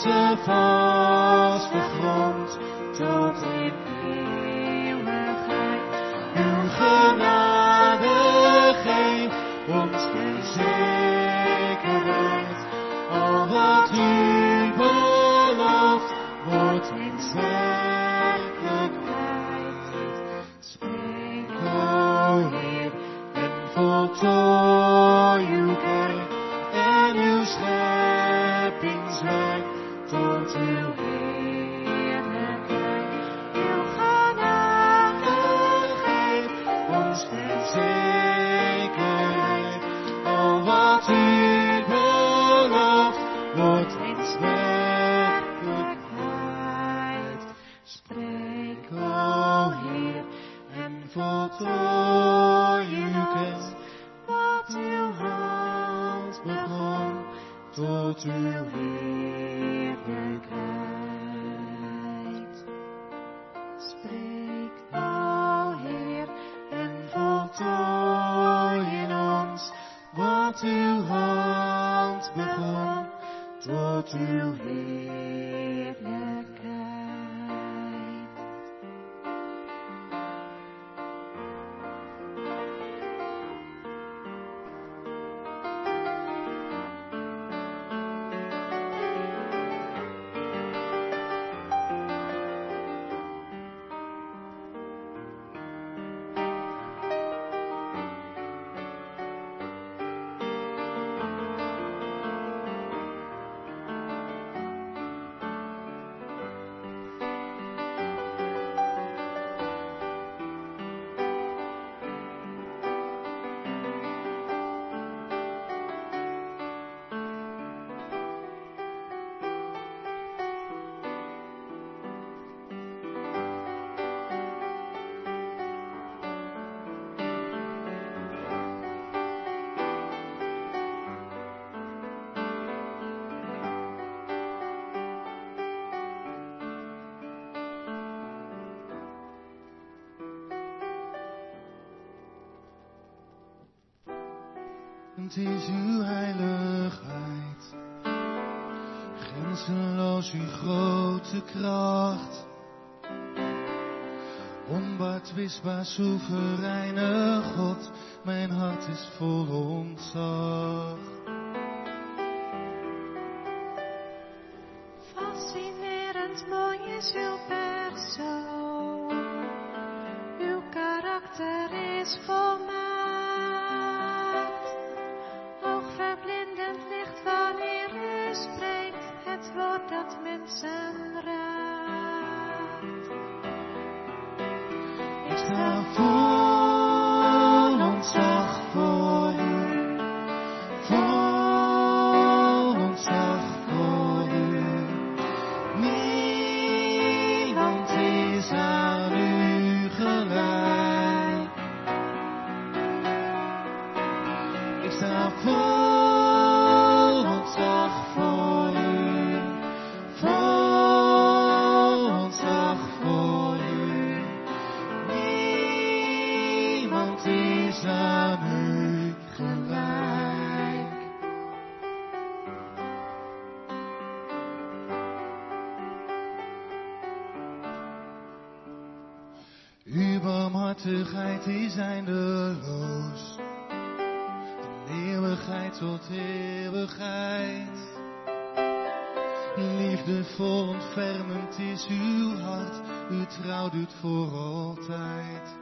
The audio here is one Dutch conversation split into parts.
onze vaste grond tot in eeuwigheid. Uw genade geeft ons de zekerheid. Al wat u belooft, wordt eens werkelijkheid. Spreek, o Heer, en voltooi uw werk en uw scheppingswerk tot uw heerlijkheid. Uw genade geeft ons de zekerheid. Al wat u belooft, wordt eens werkelijkheid. Spreek, o Heer, en voltooi uw kennis, wat uw hand begon, tot uw heerlijkheid. Spreek, o Heer, en voltooi in ons, wat uw hand begon, tot uw heerlijkheid. Het is uw heiligheid, grenzeloos uw grote kracht. Onbetwistbaar soevereine God, mijn hart is vol ontzag. Fascinerend mooi is uw persoon, uw karakter is volmaakt. Oogverblindend licht wanneer u spreekt, het woord dat mensen raakt. Ik sta vol ontzag voor u, vol ontzag voor u. Niemand is aan u gelijk. Ik sta vol ontzag voor u, vol ontzag voor u. Niemand is aan u gelijk. Uw barmhartigheid is eindeloos, van eeuwigheid tot eeuwigheid. Liefdevol ontfermend is uw hart, uw trouw doet voor altijd.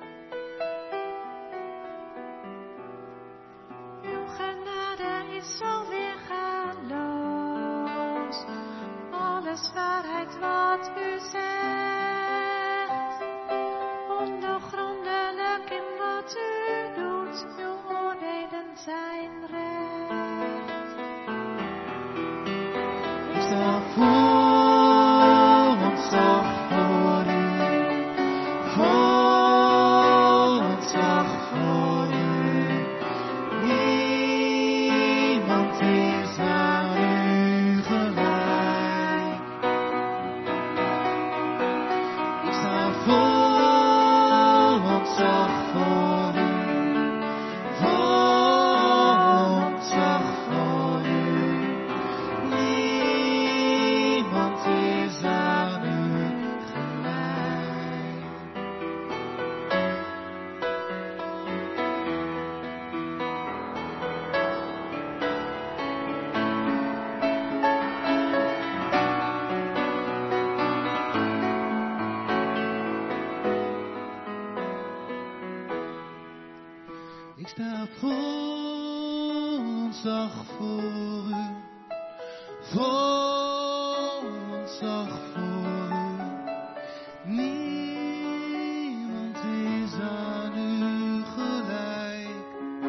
Uw genade is zo weergaloos, alles waarheid wat u zegt. Ondoorgrondelijk in wat u doet, uw oordelen zijn recht. Ik sta vol ontzag voor u, vol ontzag voor u. Niemand is aan u gelijk. Ik sta vol ontzag voor u, vol vol ontzag voor u. Vol ontzag voor u. Niemand is aan u gelijk.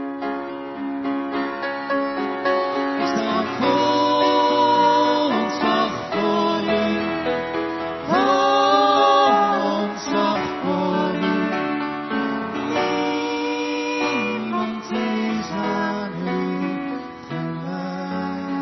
Ik sta vol ontzag voor u. Vol ontzag voor u. Niemand is aan u gelijk.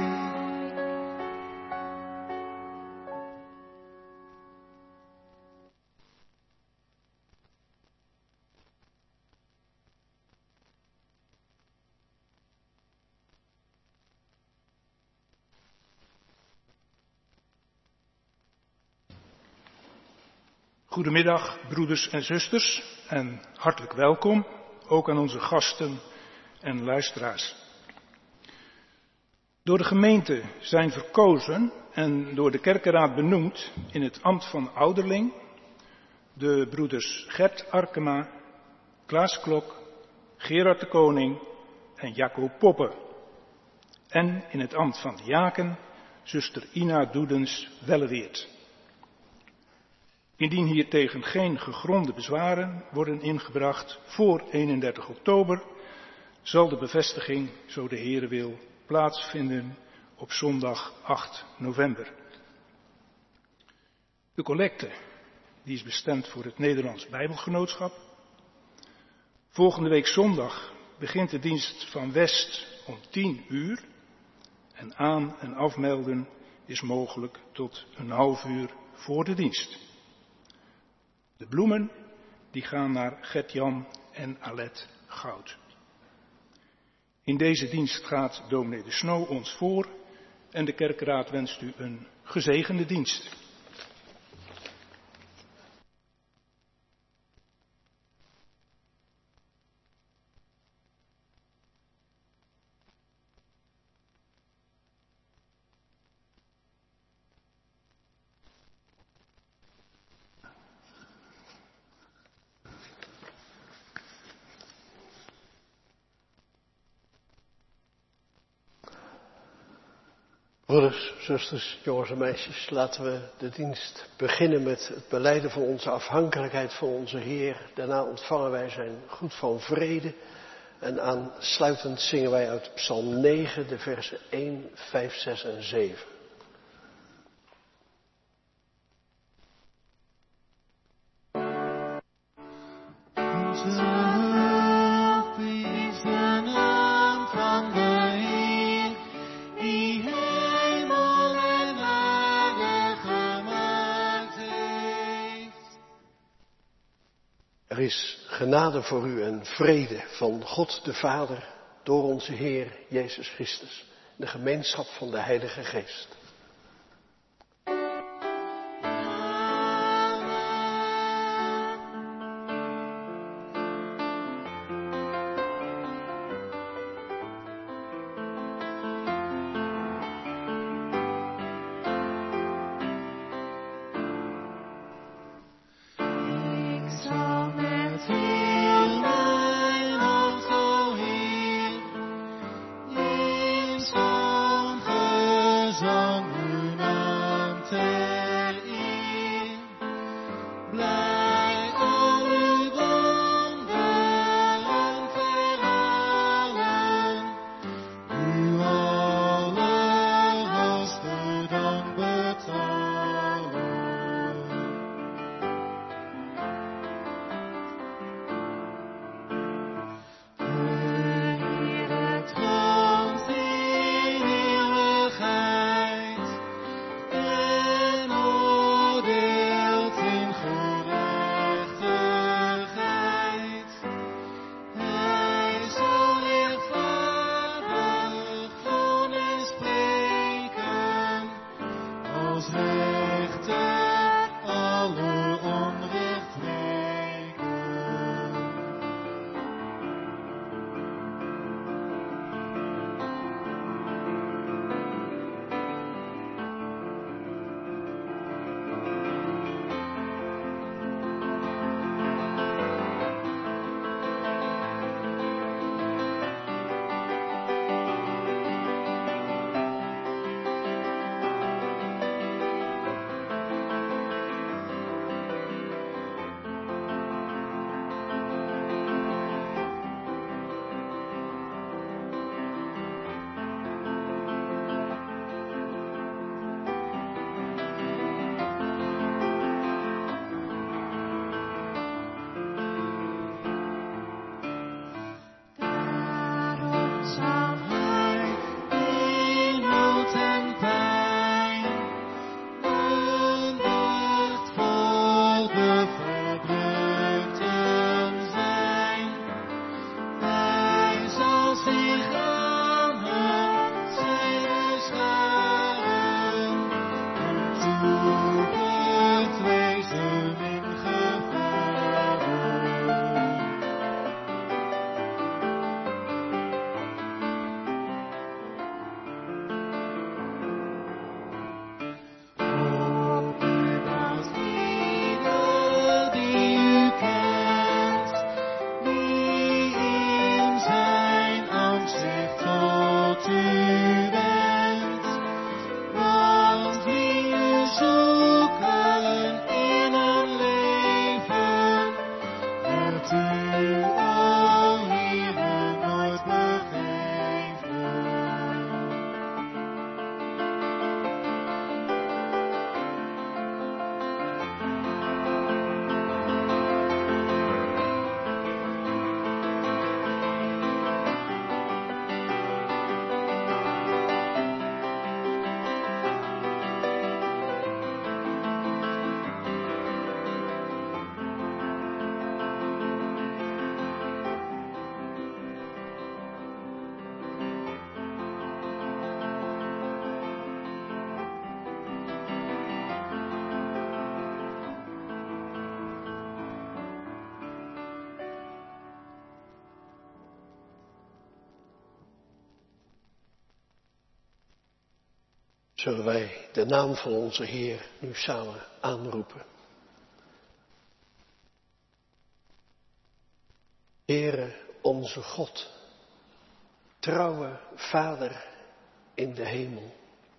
Goedemiddag, broeders en zusters, en hartelijk welkom, ook aan onze gasten en luisteraars. Door de gemeente zijn verkozen en door de kerkenraad benoemd in het ambt van ouderling de broeders Gert Arkema, Klaas Klok, Gerard de Koning en Jacco Poppe. En in het ambt van diaken zuster Ina Doedens-Welleweert. Indien hiertegen geen gegronde bezwaren worden ingebracht voor 31 oktober, zal de bevestiging, zo de Heere wil, plaatsvinden op zondag 8 november. De collecte die is bestemd voor het Nederlands Bijbelgenootschap. Volgende week zondag begint de dienst van West om 10 uur en aan- en afmelden is mogelijk tot een half uur voor de dienst. De bloemen die gaan naar Gert-Jan en Alet Goud. In deze dienst gaat dominee de Snow ons voor en de kerkraad wenst u een gezegende dienst. Broeders, zusters, jongens en meisjes, laten we de dienst beginnen met het belijden van onze afhankelijkheid van onze Heer. Daarna ontvangen wij zijn goed van vrede en aansluitend zingen wij uit Psalm 9 de versen 1, 5, 6 en 7. Onze hulp is de naam van de Heer, die hemel en aarde gemaakt heeft. Er is genade voor u en vrede van God de Vader door onze Heer Jezus Christus, de gemeenschap van de Heilige Geest. Ik zal met heel mijn hart, o Heer, in zang, gezang zullen wij de naam van onze Heer nu samen aanroepen. Heere onze God, trouwe Vader in de hemel.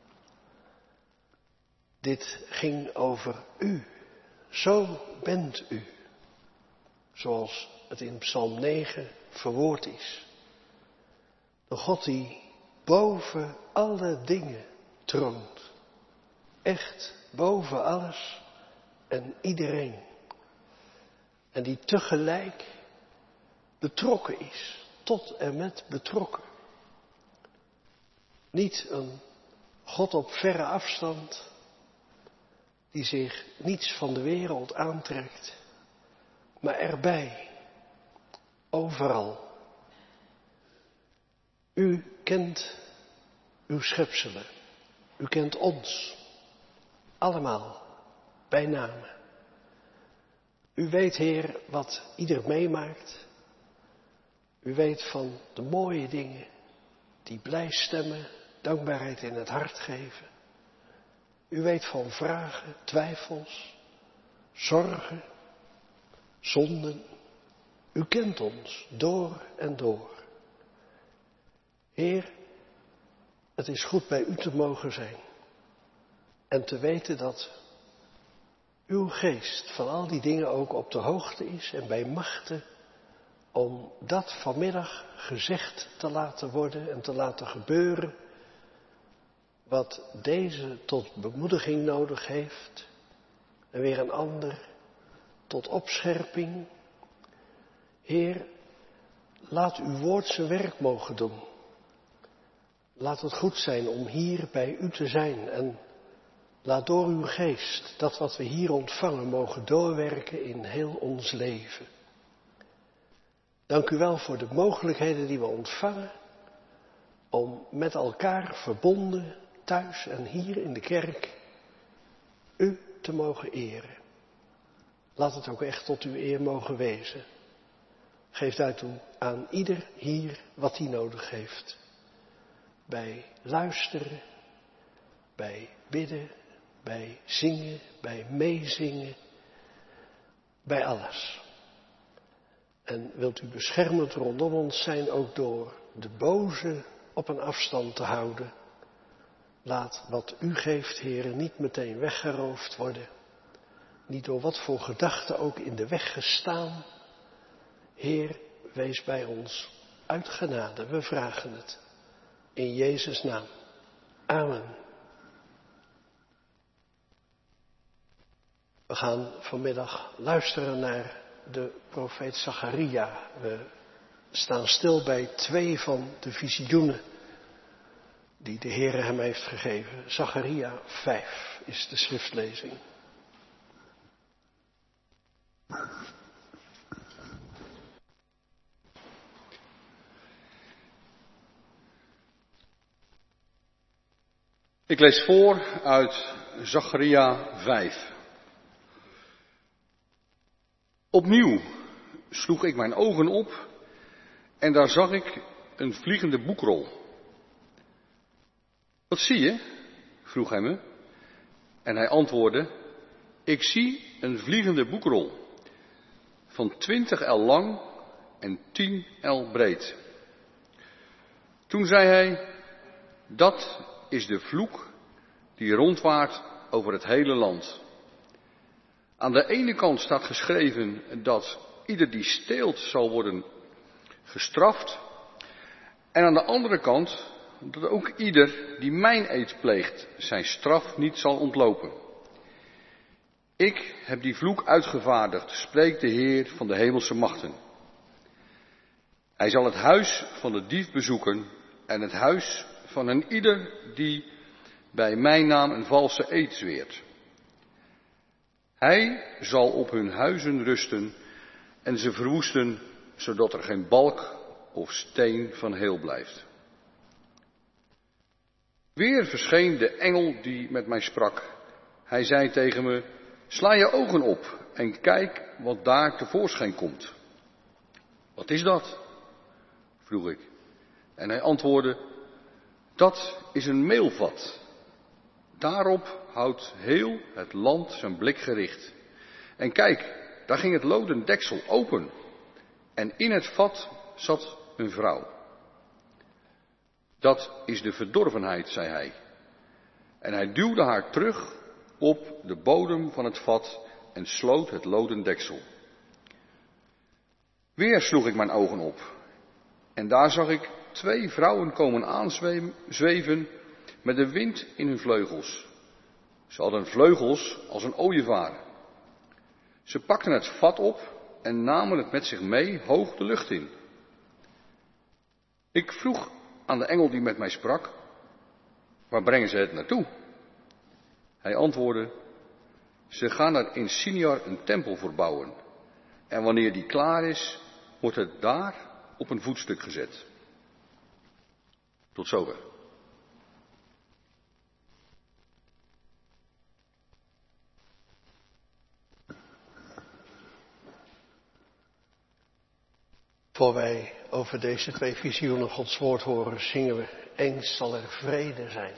Dit ging over u. Zo bent u. Zoals het in Psalm 9 verwoord is. De God die boven alle dingen troont. Echt boven alles en iedereen. En die tegelijk betrokken is. Tot en met betrokken. Niet een God op verre afstand. Die zich niets van de wereld aantrekt. Maar erbij. Overal. U kent uw schepselen. U kent ons. Allemaal. Bij name. U weet, Heer, wat ieder meemaakt. U weet van de mooie dingen. Die blij stemmen. Dankbaarheid in het hart geven. U weet van vragen, twijfels. Zorgen. Zonden. U kent ons door en door. Heer, het is goed bij u te mogen zijn. En te weten dat uw geest van al die dingen ook op de hoogte is en bij machte om dat vanmiddag gezegd te laten worden en te laten gebeuren. Wat deze tot bemoediging nodig heeft en weer een ander tot opscherping. Heer, laat uw woord zijn werk mogen doen. Laat het goed zijn om hier bij u te zijn en laat door uw geest dat wat we hier ontvangen mogen doorwerken in heel ons leven. Dank u wel voor de mogelijkheden die we ontvangen om met elkaar verbonden thuis en hier in de kerk u te mogen eren. Laat het ook echt tot uw eer mogen wezen. Geef daartoe aan ieder hier wat hij nodig heeft. Bij luisteren, bij bidden, bij zingen, bij meezingen, bij alles. En wilt u beschermend rondom ons zijn ook door de boze op een afstand te houden. Laat wat u geeft, Heere, niet meteen weggeroofd worden. Niet door wat voor gedachten ook in de weg gestaan. Heer, wees bij ons uit genade. We vragen het. In Jezus' naam. Amen. We gaan vanmiddag luisteren naar de profeet Zacharia. We staan stil bij 2 van de visioenen die de Heere hem heeft gegeven. Zacharia 5 is de schriftlezing. Ik lees voor uit Zacharia 5. Opnieuw sloeg ik mijn ogen op en daar zag ik een vliegende boekrol. Wat zie je? Vroeg hij me. En hij antwoordde, ik zie een vliegende boekrol van 20 el lang en 10 el breed. Toen zei hij, dat is de vloek die rondwaart over het hele land. Aan de ene kant staat geschreven dat ieder die steelt zal worden gestraft. En aan de andere kant dat ook ieder die mijneed pleegt zijn straf niet zal ontlopen. Ik heb die vloek uitgevaardigd, spreekt de Heer van de hemelse machten. Hij zal het huis van de dief bezoeken en het huis van een ieder die bij mijn naam een valse eed zweert. Hij zal op hun huizen rusten en ze verwoesten, zodat er geen balk of steen van heel blijft. Weer verscheen de engel die met mij sprak. Hij zei tegen me, sla je ogen op en kijk wat daar tevoorschijn komt. Wat is dat? Vroeg ik. En hij antwoordde, dat is een meelvat. Daarop houdt heel het land zijn blik gericht. En kijk, daar ging het loden deksel open. En in het vat zat een vrouw. Dat is de verdorvenheid, zei hij. En hij duwde haar terug op de bodem van het vat en sloot het loden deksel. Weer sloeg ik mijn ogen op. En daar zag ik 2 vrouwen komen aanzweven met de wind in hun vleugels. Ze hadden vleugels als een ooievaar. Ze pakten het vat op en namen het met zich mee hoog de lucht in. Ik vroeg aan de engel die met mij sprak, waar brengen ze het naartoe? Hij antwoordde, ze gaan er in Siniar een tempel voor bouwen. En wanneer die klaar is, wordt het daar op een voetstuk gezet. Tot zover. Voor wij over deze 2 visioenen Gods woord horen, zingen we, eens zal er vrede zijn.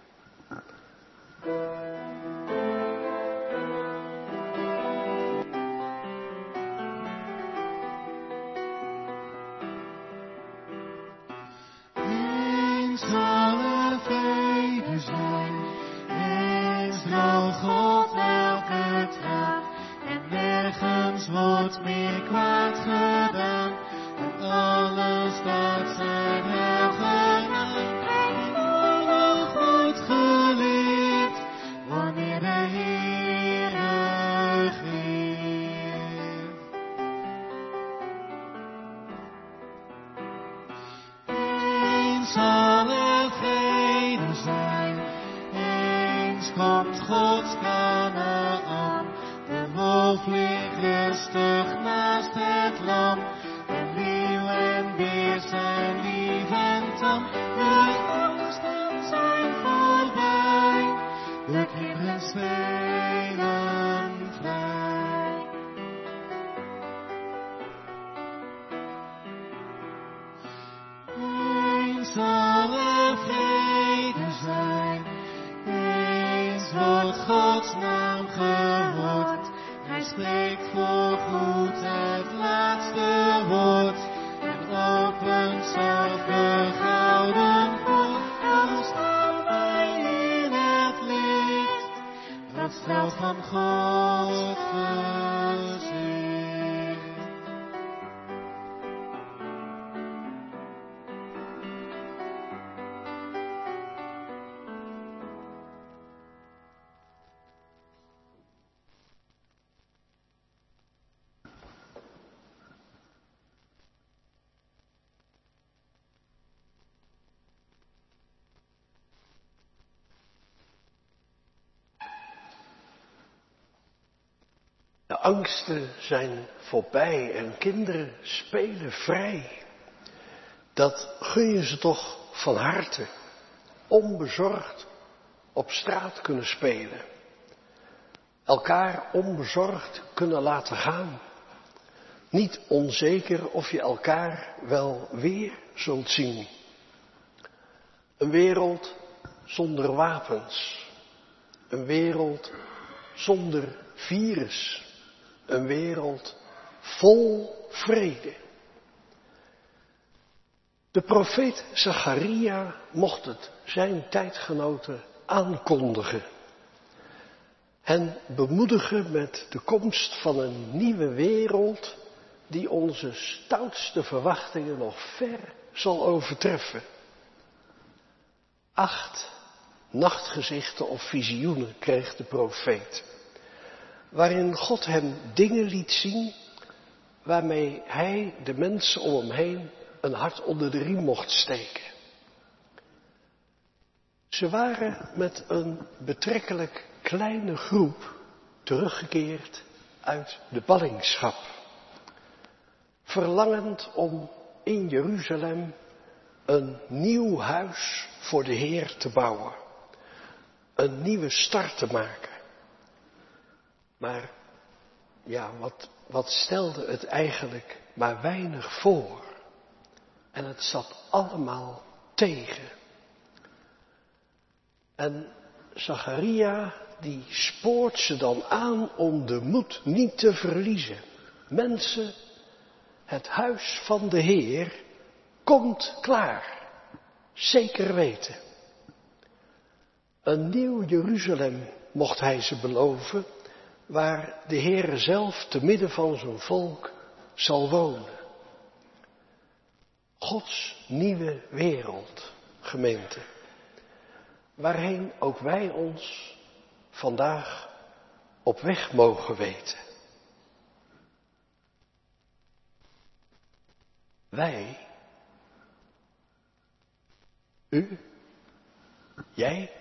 Eens zal er vrede zijn, eens droogt God elke traan, en nergens wordt meer kwaad gedaan. Alles dat zijn helgenaam heeft alle goed geleerd, wanneer de Heer regeert. Eens zal er vrede zijn, eens komt Gods Kanaan. De wolf ligt rustig naast het lam. Zijn lief en tam, de angsten zijn voorbij, de kinderen spelen vrij. Eens zal er vrede zijn, eens wordt Gods naam gehoord, hij spreekt voorgoed het laatste woord. Opent zelf de gouden poort, dan staan wij in het licht, dat straalt van God gezicht. De angsten zijn voorbij en kinderen spelen vrij. Dat gun je ze toch van harte. Onbezorgd op straat kunnen spelen. Elkaar onbezorgd kunnen laten gaan. Niet onzeker of je elkaar wel weer zult zien. Een wereld zonder wapens. Een wereld zonder virus. Een wereld vol vrede. De profeet Zacharia mocht het zijn tijdgenoten aankondigen. Hen bemoedigen met de komst van een nieuwe wereld die onze stoutste verwachtingen nog ver zal overtreffen. 8 nachtgezichten of visioenen kreeg de profeet, waarin God hem dingen liet zien waarmee hij de mensen om hem heen een hart onder de riem mocht steken. Ze waren met een betrekkelijk kleine groep teruggekeerd uit de ballingschap, verlangend om in Jeruzalem een nieuw huis voor de Heer te bouwen, een nieuwe start te maken. Maar ja, wat stelde het eigenlijk maar weinig voor? En het zat allemaal tegen. En Zacharia die spoort ze dan aan om de moed niet te verliezen. Mensen, het huis van de Heer komt klaar, zeker weten. Een nieuw Jeruzalem mocht hij ze beloven, waar de Heer zelf te midden van zijn volk zal wonen. Gods nieuwe wereld, gemeente, waarheen ook wij ons vandaag op weg mogen weten. Wij, u, jij,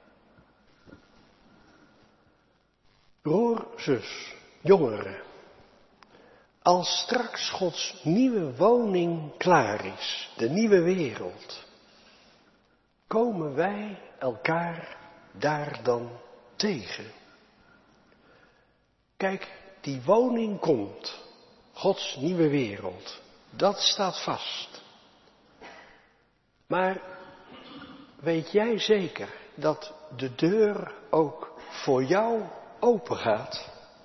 broer, zus, jongeren, als straks Gods nieuwe woning klaar is, de nieuwe wereld, komen wij elkaar daar dan tegen? Kijk, die woning komt, Gods nieuwe wereld, dat staat vast. Maar weet jij zeker dat de deur ook voor jou open gaat?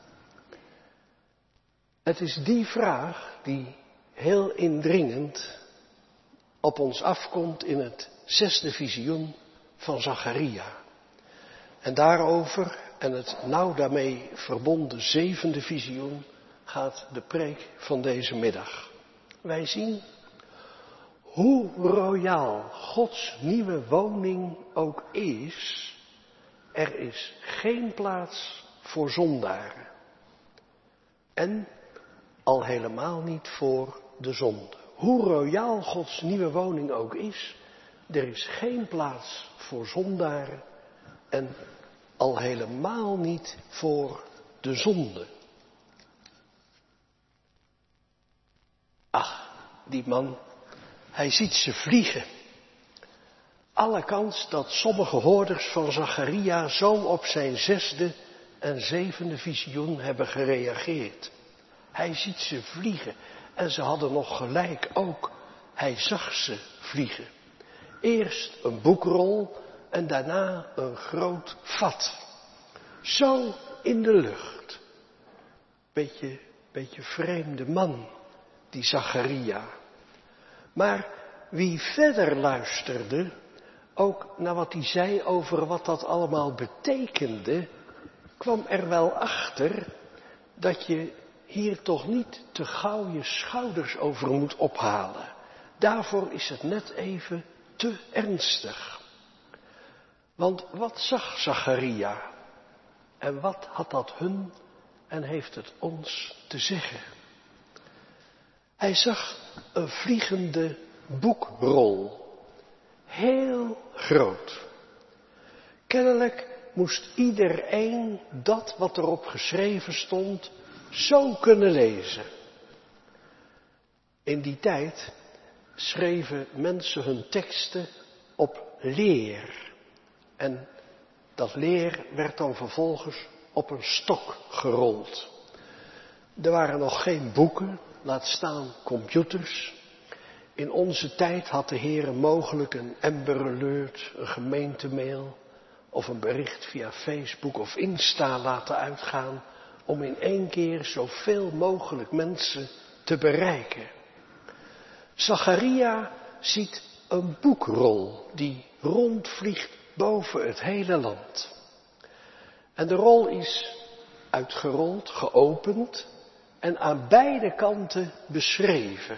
Het is die vraag die heel indringend op ons afkomt in het 6e visioen van Zacharia. En daarover en het nauw daarmee verbonden 7e visioen gaat de preek van deze middag. Wij zien hoe royaal Gods nieuwe woning ook is, er is geen plaats voor zondaren. En al helemaal niet voor de zonde. Hoe royaal Gods nieuwe woning ook is, er is geen plaats voor zondaren en al helemaal niet voor de zonde. Ach, die man, hij ziet ze vliegen. Alle kans dat sommige hoorders van Zacharia zo op zijn 6e en 7e visioen hebben gereageerd. Hij ziet ze vliegen en ze hadden nog gelijk ook. Hij zag ze vliegen. Eerst een boekrol en daarna een groot vat. Zo in de lucht. Beetje vreemde man, die Zacharia. Maar wie verder luisterde, ook naar wat hij zei over wat dat allemaal betekende, kwam er wel achter dat je hier toch niet te gauw je schouders over moet ophalen. Daarvoor is het net even te ernstig. Want wat zag Zacharia? En wat had dat hun en heeft het ons te zeggen? Hij zag een vliegende boekrol. Heel groot. Kennelijk moest iedereen dat wat erop geschreven stond zo kunnen lezen. In die tijd schreven mensen hun teksten op leer. En dat leer werd dan vervolgens op een stok gerold. Er waren nog geen boeken, laat staan computers. In onze tijd had de Heer mogelijk een Amber Alert, een gemeentemail of een bericht via Facebook of Insta laten uitgaan om in één keer zoveel mogelijk mensen te bereiken. Zacharia ziet een boekrol die rondvliegt boven het hele land. En de rol is uitgerold, geopend en aan beide kanten beschreven.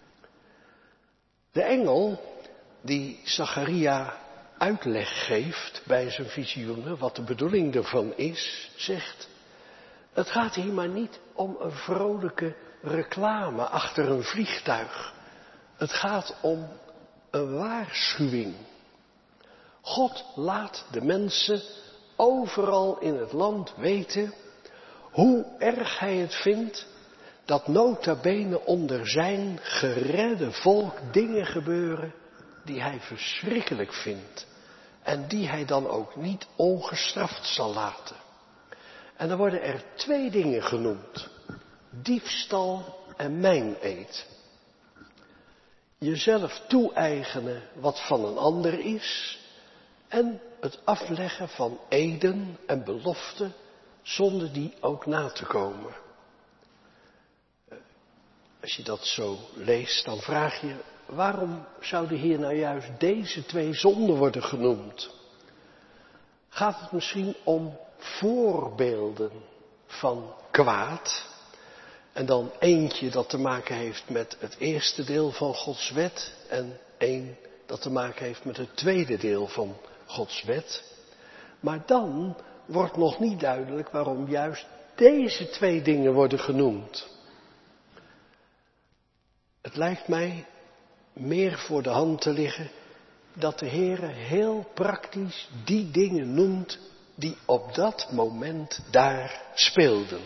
De engel die Zacharia uitleg geeft bij zijn visioenen, wat de bedoeling ervan is, zegt: het gaat hier maar niet om een vrolijke reclame achter een vliegtuig. Het gaat om een waarschuwing. God laat de mensen overal in het land weten hoe erg hij het vindt dat nota bene onder zijn geredde volk dingen gebeuren die hij verschrikkelijk vindt en die hij dan ook niet ongestraft zal laten. En dan worden er 2 dingen genoemd: diefstal en meineed. Jezelf toe-eigenen wat van een ander is en het afleggen van eden en beloften zonder die ook na te komen. Als je dat zo leest, dan vraag je, waarom zou de Heer nou juist deze 2 zonden worden genoemd? Gaat het misschien om voorbeelden van kwaad? En dan eentje dat te maken heeft met het eerste deel van Gods wet en één dat te maken heeft met het tweede deel van Gods wet. Maar dan wordt nog niet duidelijk waarom juist deze 2 dingen worden genoemd. Het lijkt mij meer voor de hand te liggen dat de Heere heel praktisch die dingen noemt die op dat moment daar speelden.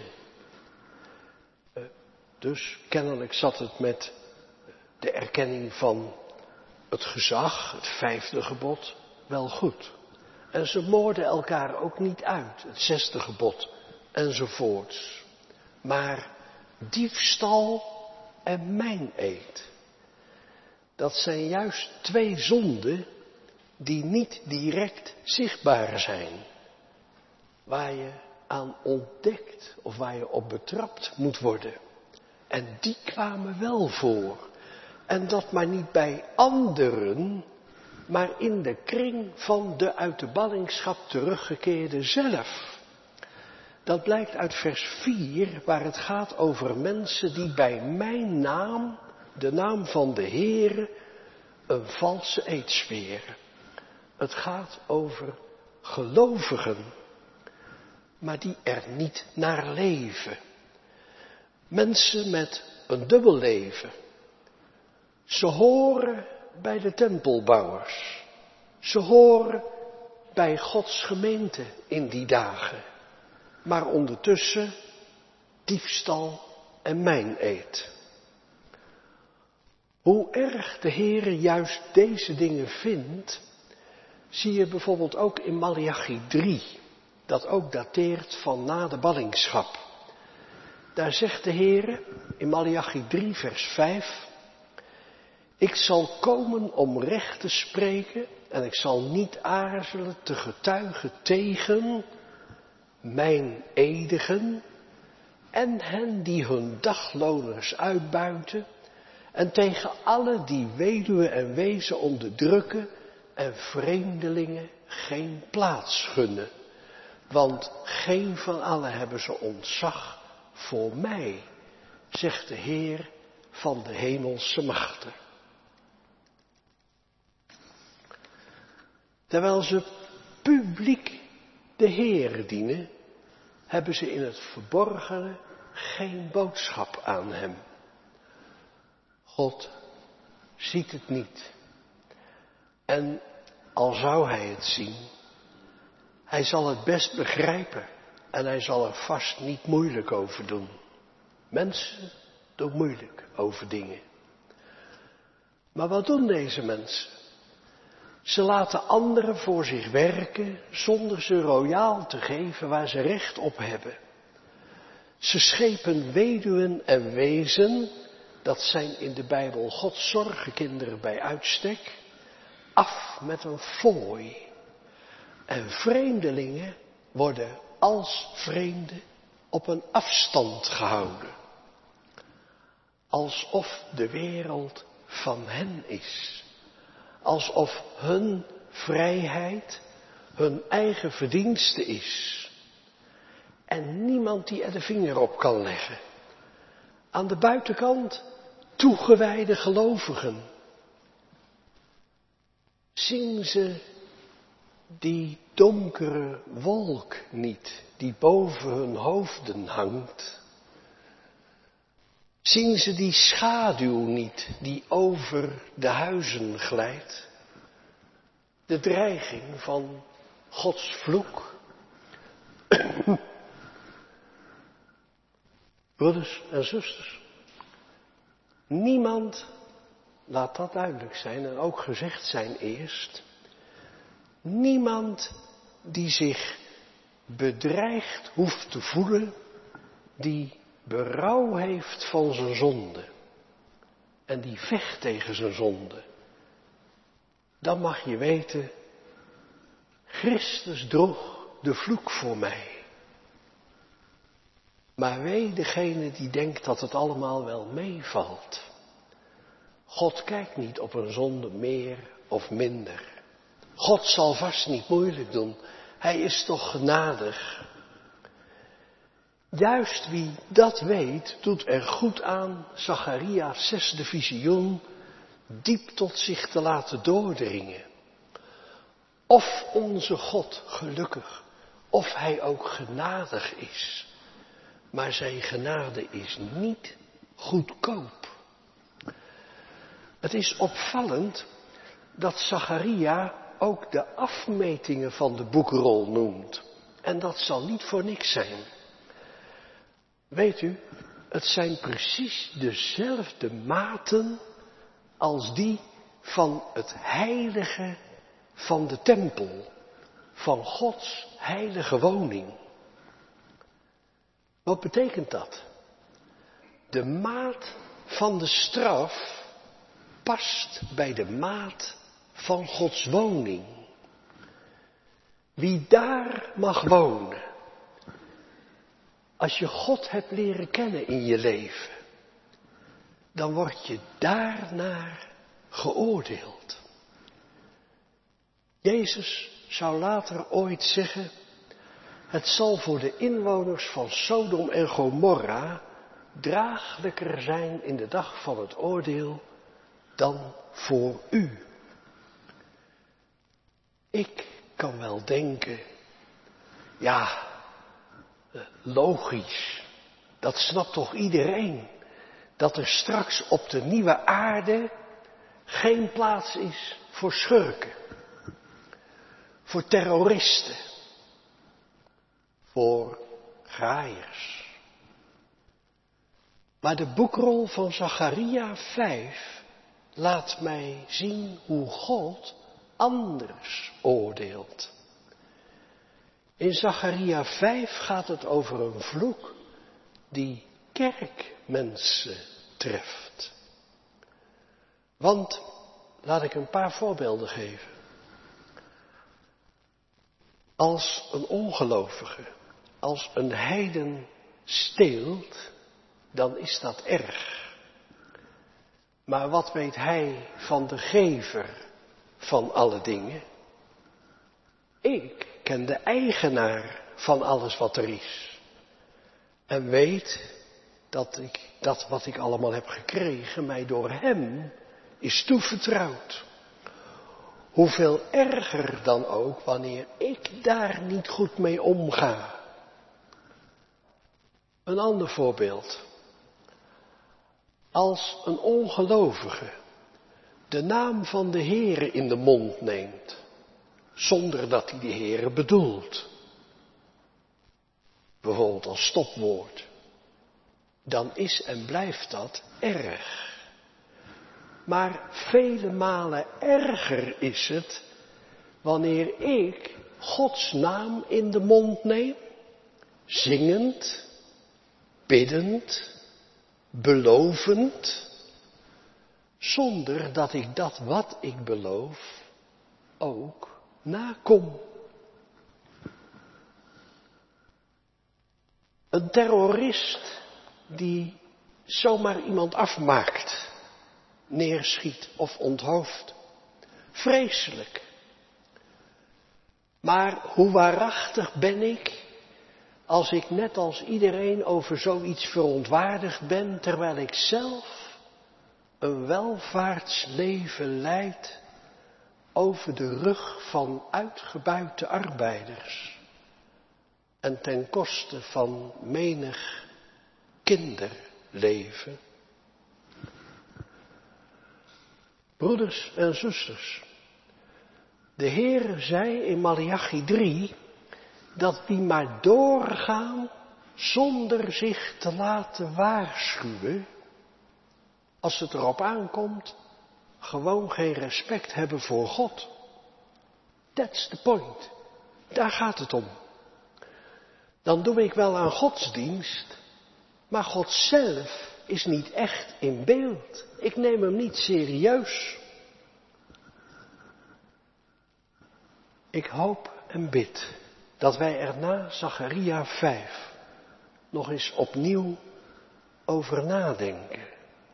Dus kennelijk zat het met de erkenning van het gezag, het 5e gebod, wel goed. En ze moorden elkaar ook niet uit, het 6e gebod, enzovoorts. Maar diefstal en mijneed, dat zijn juist 2 zonden die niet direct zichtbaar zijn. Waar je aan ontdekt of waar je op betrapt moet worden. En die kwamen wel voor. En dat maar niet bij anderen, maar in de kring van de uit de ballingschap teruggekeerde zelf. Dat blijkt uit vers 4, waar het gaat over mensen die bij mijn naam, de naam van de Heere, een valse eed zweren. Het gaat over gelovigen, maar die er niet naar leven. Mensen met een dubbel leven. Ze horen bij de tempelbouwers. Ze horen bij Gods gemeente in die dagen. Maar ondertussen diefstal en mijneed. Hoe erg de Heere juist deze dingen vindt, zie je bijvoorbeeld ook in Maleachi 3. Dat ook dateert van na de ballingschap. Daar zegt de Heere in Maleachi 3 vers 5. Ik zal komen om recht te spreken en ik zal niet aarzelen te getuigen tegen mijn edigen en hen die hun dagloners uitbuiten en tegen alle die weduwe en wezen onderdrukken en vreemdelingen geen plaats gunnen. Want geen van allen hebben ze ontzag voor mij, zegt de Heer van de hemelse machten. Terwijl ze publiek de Heer dienen, hebben ze in het verborgene geen boodschap aan hem. God ziet het niet. En al zou hij het zien, hij zal het best begrijpen en hij zal er vast niet moeilijk over doen. Mensen doen moeilijk over dingen. Maar wat doen deze mensen? Ze laten anderen voor zich werken zonder ze royaal te geven waar ze recht op hebben. Ze schepen weduwen en wezen, dat zijn in de Bijbel Gods zorgenkinderen bij uitstek, af met een fooi. En vreemdelingen worden als vreemden op een afstand gehouden. Alsof de wereld van hen is. Alsof hun vrijheid hun eigen verdienste is. En niemand die er de vinger op kan leggen. Aan de buitenkant toegewijde gelovigen. Zien ze die donkere wolk niet die boven hun hoofden hangt? Zien ze die schaduw niet die over de huizen glijdt? De dreiging van Gods vloek. Broeders en zusters, niemand, laat dat duidelijk zijn en ook gezegd zijn eerst, niemand die zich bedreigd hoeft te voelen, die berouw heeft van zijn zonde en die vecht tegen zijn zonde, dan mag je weten, Christus droeg de vloek voor mij. Maar wee degene die denkt dat het allemaal wel meevalt. God kijkt niet op een zonde meer of minder. God zal vast niet moeilijk doen. Hij is toch genadig. Juist wie dat weet, doet er goed aan Zacharia's 6e visioen diep tot zich te laten doordringen. Of onze God gelukkig, of hij ook genadig is. Maar zijn genade is niet goedkoop. Het is opvallend dat Zacharia ook de afmetingen van de boekrol noemt. En dat zal niet voor niks zijn. Weet u, het zijn precies dezelfde maten als die van het heilige van de tempel, van Gods heilige woning. Wat betekent dat? De maat van de straf past bij de maat van Gods woning. Wie daar mag wonen, als je God hebt leren kennen in je leven, dan word je daarnaar geoordeeld. Jezus zou later ooit zeggen, het zal voor de inwoners van Sodom en Gomorra draaglijker zijn in de dag van het oordeel dan voor u. Ik kan wel denken, ja, logisch, dat snapt toch iedereen, dat er straks op de nieuwe aarde geen plaats is voor schurken, voor terroristen, voor graaiers. Maar de boekrol van Zacharia 5 laat mij zien hoe God anders oordeelt. In Zacharia 5 gaat het over een vloek die kerkmensen treft. Want, laat ik een paar voorbeelden geven. Als een ongelovige, als een heiden steelt, dan is dat erg. Maar wat weet hij van de gever van alle dingen? Ik ken de eigenaar van alles wat er is. En weet dat wat ik allemaal heb gekregen mij door hem is toevertrouwd. Hoeveel erger dan ook wanneer ik daar niet goed mee omga. Een ander voorbeeld. Als een ongelovige de naam van de Heere in de mond neemt, zonder dat hij de Heere bedoelt, bijvoorbeeld als stopwoord, dan is en blijft dat erg. Maar vele malen erger is het wanneer ik Gods naam in de mond neem, zingend, biddend, belovend, zonder dat ik dat wat ik beloof ook nakom. Een terrorist die zomaar iemand afmaakt, neerschiet of onthoofdt. Vreselijk. Maar hoe waarachtig ben ik als ik net als iedereen over zoiets verontwaardigd ben, terwijl ik zelf een welvaartsleven leid over de rug van uitgebuite arbeiders en ten koste van menig kinderleven. Broeders en zusters, de Heer zei in Maleachi 3 dat wie maar doorgaan zonder zich te laten waarschuwen, als het erop aankomt, gewoon geen respect hebben voor God. That's the point. Daar gaat het om. Dan doe ik wel aan godsdienst, maar God zelf is niet echt in beeld. Ik neem hem niet serieus. Ik hoop en bid dat wij er na Zacharia 5 nog eens opnieuw over nadenken.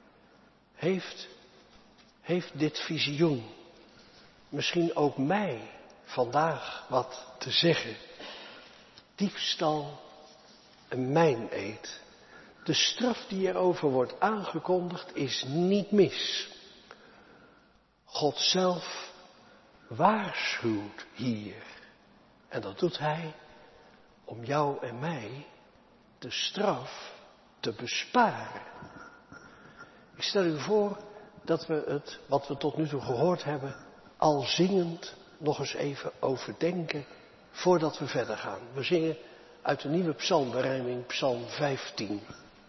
Heeft dit visioen misschien ook mij vandaag wat te zeggen? Diefstal en mijneed. De straf die erover wordt aangekondigd is niet mis. God zelf waarschuwt hier. En dat doet hij om jou en mij de straf te besparen. Ik stel u voor dat we het, wat we tot nu toe gehoord hebben, al zingend nog eens even overdenken voordat we verder gaan. We zingen uit de nieuwe psalmberijming, psalm 15.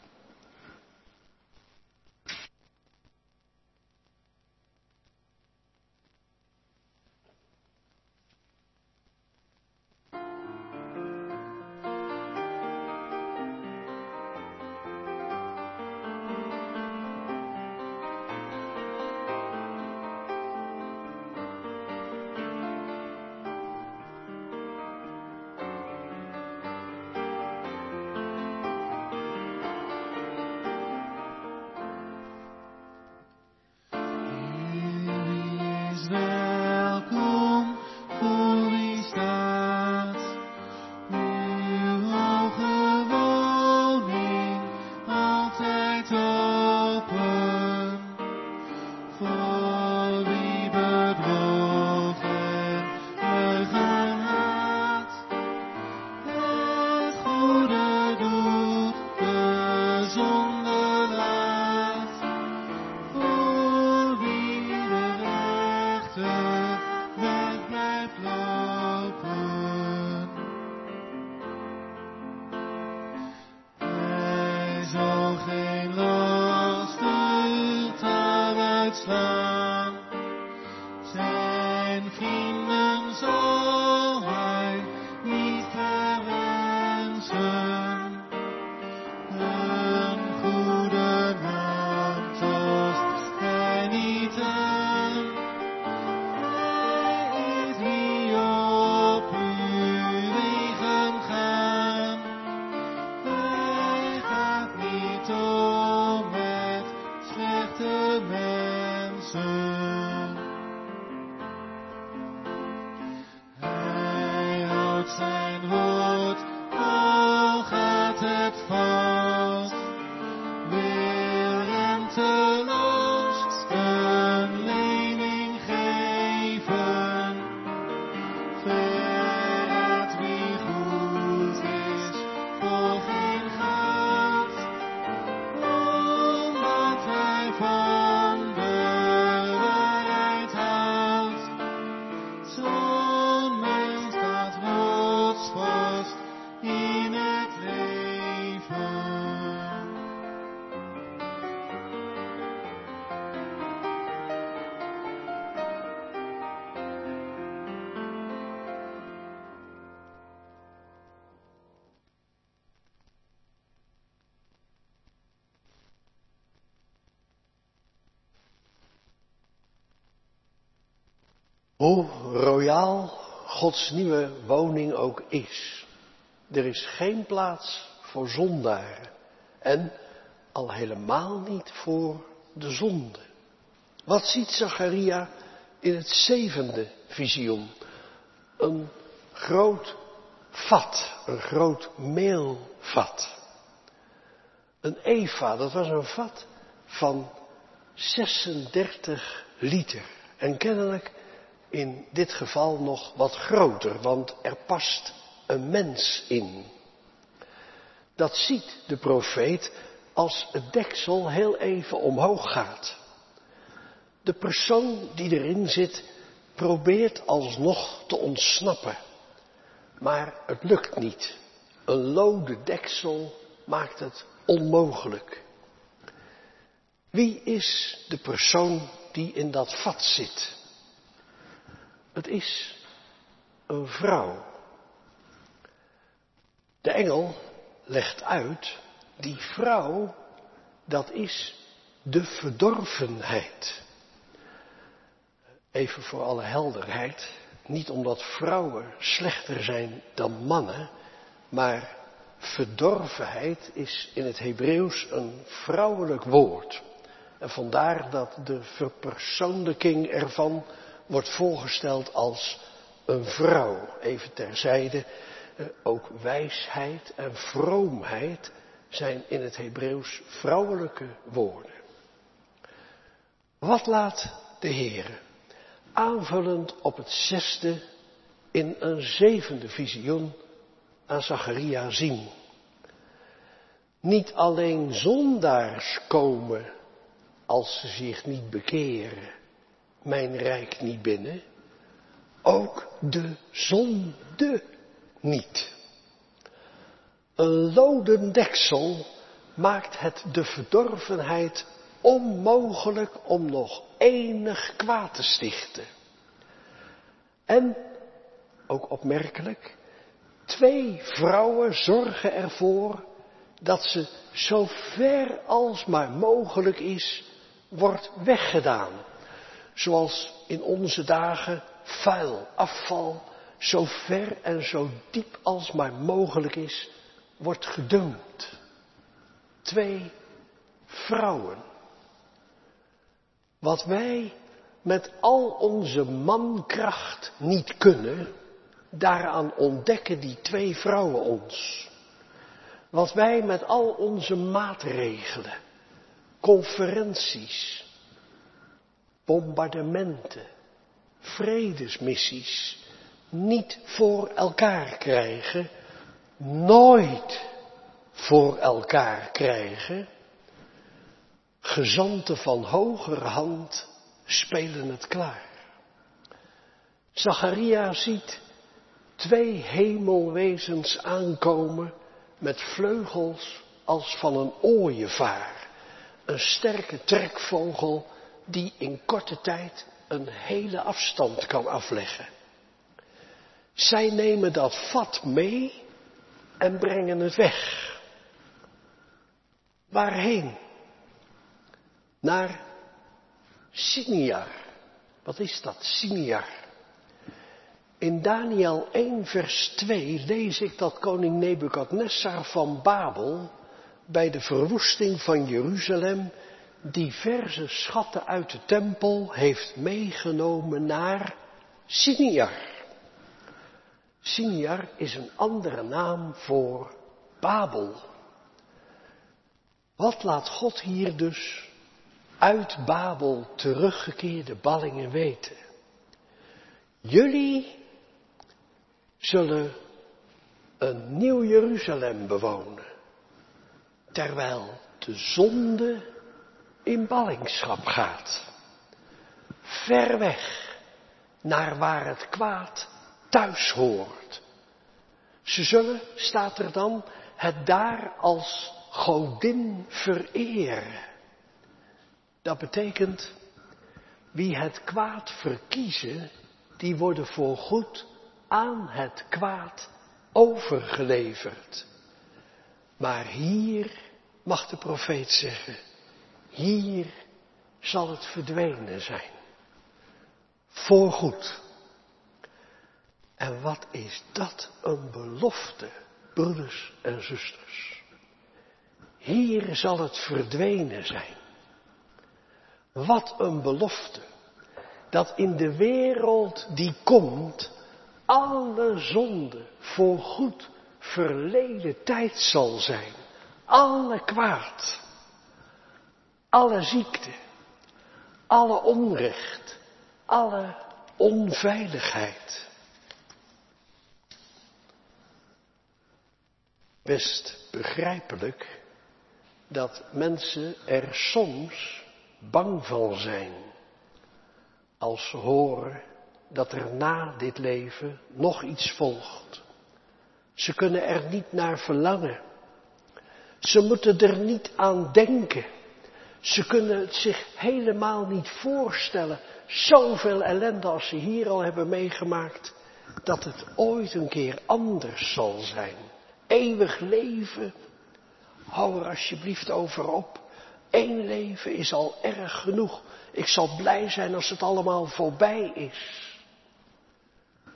Hoe royaal Gods nieuwe woning ook is, er is geen plaats voor zondaren en al helemaal niet voor de zonde. Wat ziet Zacharia in het 7e visioen? Een groot vat, een groot meelvat. Een eva, dat was een vat van 36 liter. En kennelijk in dit geval nog wat groter, want er past een mens in. Dat ziet de profeet als het deksel heel even omhoog gaat. De persoon die erin zit probeert alsnog te ontsnappen. Maar het lukt niet. Een lode deksel maakt het onmogelijk. Wie is de persoon die in dat vat zit? Het is een vrouw. De engel legt uit, die vrouw, dat is de verdorvenheid. Even voor alle helderheid, Niet omdat vrouwen slechter zijn dan mannen, maar verdorvenheid is in het Hebreeuws een vrouwelijk woord. En vandaar dat de verpersoonlijking ervan wordt voorgesteld als een vrouw. Even terzijde, ook wijsheid en vroomheid zijn in het Hebreeuws vrouwelijke woorden. Wat laat de Heere, aanvullend op het 6e in een 7e visioen aan Zacharia zien? Niet alleen zondaars komen als ze zich niet bekeren, mijn rijk niet binnen, ook de zonde niet. Een loden deksel maakt het de verdorvenheid onmogelijk om nog enig kwaad te stichten. En, ook opmerkelijk, 2 vrouwen zorgen ervoor dat ze zo ver als maar mogelijk is, wordt weggedaan. Zoals in onze dagen vuil, afval, zo ver en zo diep als maar mogelijk is, wordt gedumpt. 2 vrouwen. Wat wij met al onze mankracht niet kunnen, daaraan ontdekken die 2 vrouwen ons. Wat wij met al onze maatregelen, conferenties, bombardementen, vredesmissies niet voor elkaar krijgen, nooit voor elkaar krijgen, gezanten van hogere hand spelen het klaar. Zacharia ziet 2 hemelwezens aankomen met vleugels als van een ooievaar. Een sterke trekvogel die in korte tijd een hele afstand kan afleggen. Zij nemen dat vat mee en brengen het weg. Waarheen? Naar Siniar. Wat is dat, Siniar? In Daniel 1 vers 2 lees ik dat koning Nebukadnessar van Babel bij de verwoesting van Jeruzalem diverse schatten uit de tempel heeft meegenomen naar Siniar. Siniar is een andere naam voor Babel. Wat laat God hier dus uit Babel teruggekeerde ballingen weten? Jullie zullen een nieuw Jeruzalem bewonen, terwijl de zonde in ballingschap gaat. Ver weg naar waar het kwaad thuis hoort. Ze zullen, staat er dan, het daar als godin vereren. Dat betekent, wie het kwaad verkiezen, die worden voorgoed aan het kwaad overgeleverd. Maar hier, mag de profeet zeggen, hier zal het verdwenen zijn. Voorgoed. En wat is dat een belofte, broeders en zusters. Hier zal het verdwenen zijn. Wat een belofte. Dat in de wereld die komt, alle zonde voorgoed verleden tijd zal zijn. Alle kwaad. Alle ziekte. Alle onrecht. Alle onveiligheid. Best begrijpelijk dat mensen er soms bang van zijn als ze horen dat er na dit leven nog iets volgt. Ze kunnen er niet naar verlangen. Ze moeten er niet aan denken. Ze kunnen het zich helemaal niet voorstellen. Zoveel ellende als ze hier al hebben meegemaakt, dat het ooit een keer anders zal zijn. Eeuwig leven, hou er alsjeblieft over op. 1 leven is al erg genoeg. Ik zal blij zijn als het allemaal voorbij is.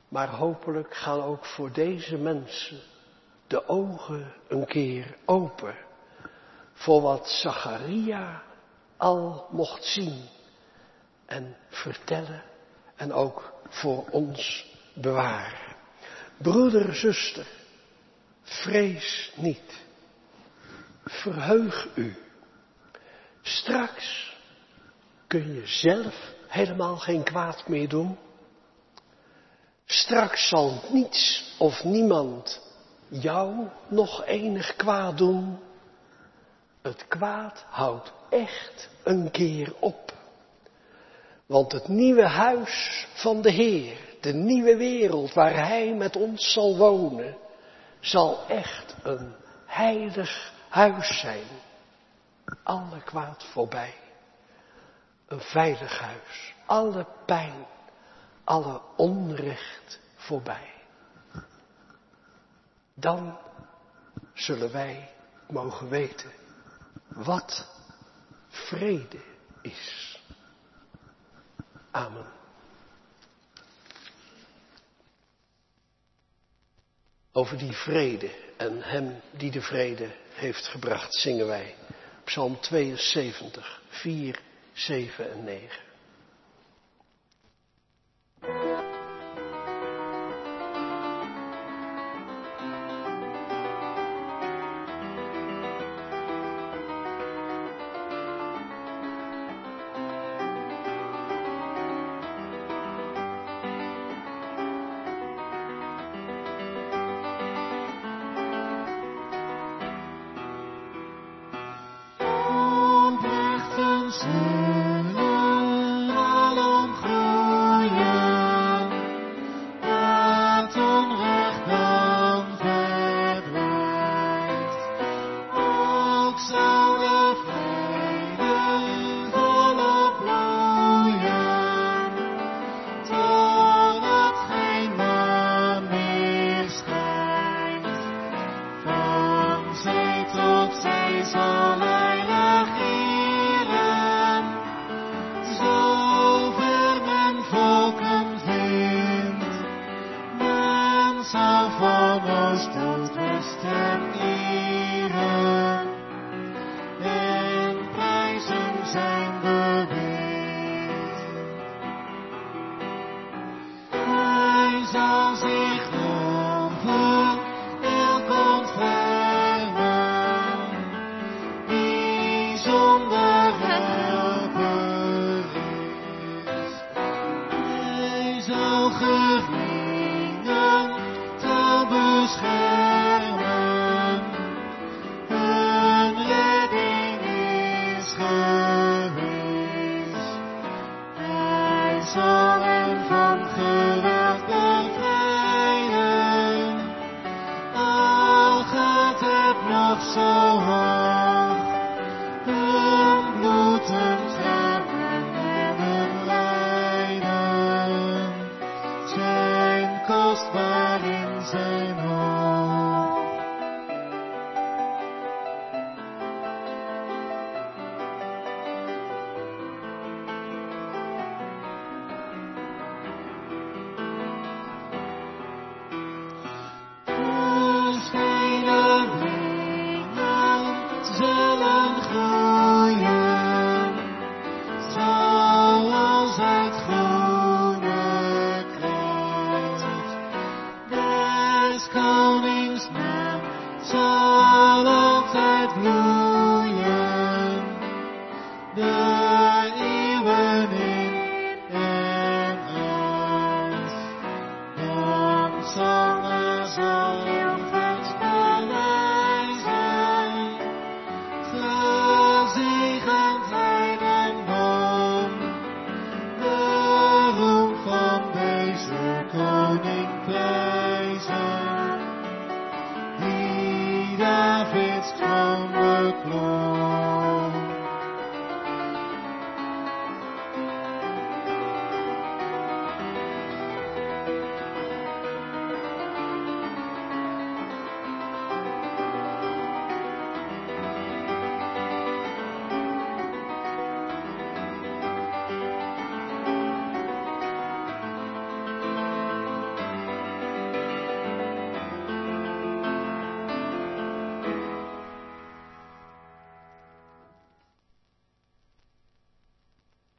Maar hopelijk gaan ook voor deze mensen de ogen een keer open. Voor wat Zacharia al mocht zien en vertellen en ook voor ons bewaren. Broeder, zuster, vrees niet. Verheug u. Straks kun je zelf helemaal geen kwaad meer doen. Straks zal niets of niemand jou nog enig kwaad doen. Het kwaad houdt echt een keer op. Want het nieuwe huis van de Heer, de nieuwe wereld waar Hij met ons zal wonen, zal echt een heilig huis zijn. Alle kwaad voorbij. Een veilig huis. Alle pijn, alle onrecht voorbij. Dan zullen wij mogen weten wat vrede is. Amen. Over die vrede en hem die de vrede heeft gebracht zingen wij Psalm 72, 4, 7 en 9.